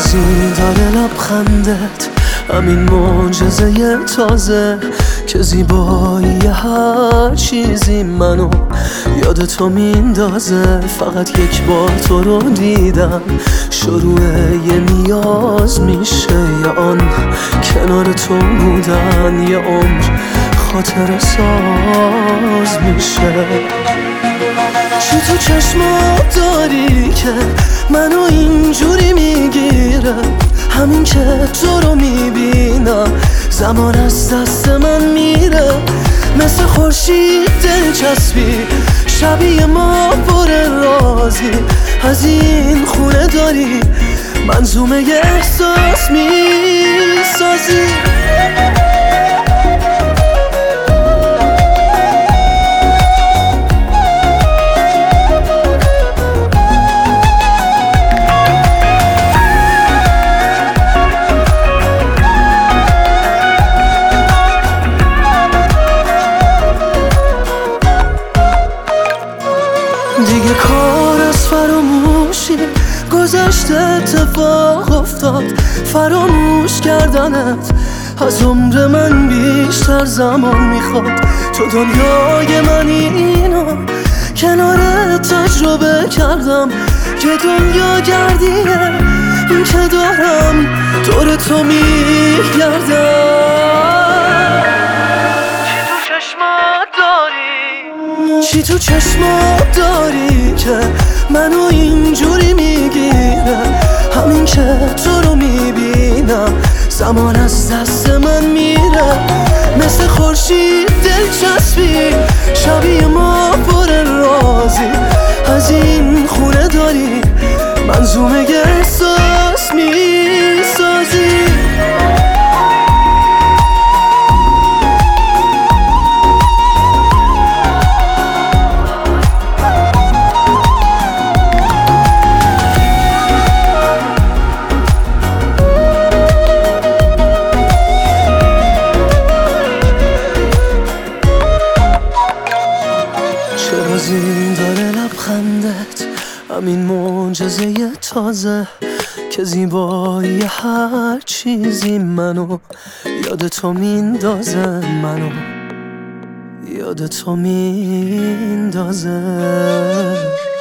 بازی داره لبخندت، همین معجزه تازه که زیبایی هر چیزی منو یاد تو میندازه. فقط یک بار تو رو دیدم شروع یه نیاز میشه، یا آن کنار تو بودن یه عمر خاطر ساز میشه. چی تو چشمات داری که منو اینجوری میگیره؟ همین که تو رو میبینم زمان از دست من میره. مثل خورشید دلچسبی شبیه ما پر رازی، از این خونه داری منظومه احساس میسازی. دیگه کار از فراموشی گذشته، اتفاق افتاد فراموش کردنت از عمر من بیشتر زمان میخواد. تو دنیای من اینو کنارت تجربه کردم که دنیا گردیه این که دارم دور تو میگردم. چی تو چشمات داری که منو اینجوری میگیره؟ همین که تو رو میبینم زمان از دست من میره. مثل خورشید دلچسبی شبیه ما پر رازی، از این خونه داری منظومه احساس میسازی. بازی داره لبخندت، همین معجزه تازه که زیبایی هر چیزی منو یاد تو میندازه، منو یاد تو میندازه.